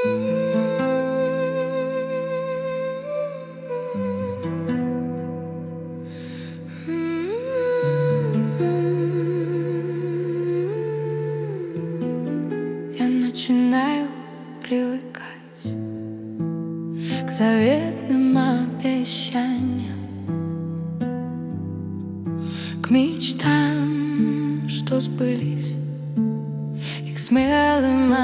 Я начинаю привыкать к заветным обещаниям, к мечтам, что сбылись, и к смелым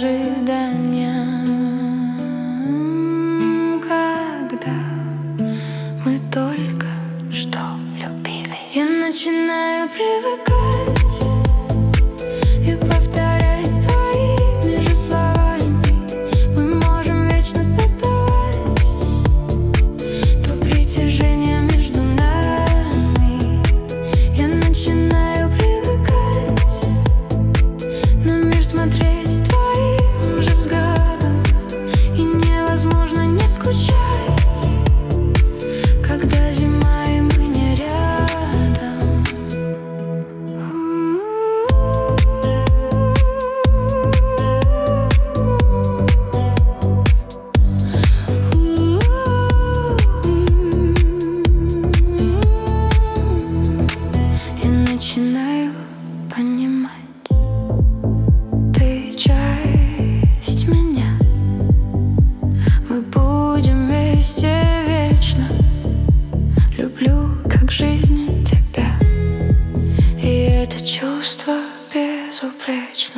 ожиданиям, когда мы только что любили. Я начинаю привыкать и повторять твоими же словами. Мы можем вечно создавать то притяжение между нами. Я начинаю привыкать на мир смотреть твоим же взглядом, и невозможно не скучать, когда зима и мы не рядом. Я начинаю понимать, ты часть меня. Мы будем вместе вечно. Люблю как жизнь тебя, и это чувство безупречно.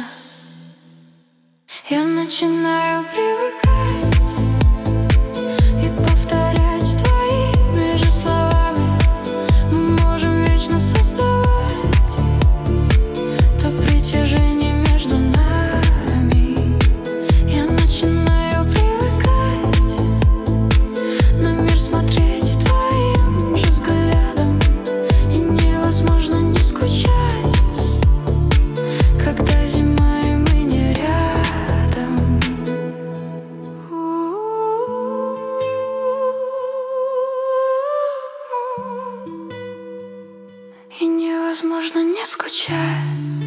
Я начинаю привыкать и повторять твоими же словами. Мы можем вечно создавать то притяжение между нами. Я начинаю привыкать на мир смотреть твоим же взглядом, и невозможно не скучать, когда зима и мы не рядом. И невозможно не скучать.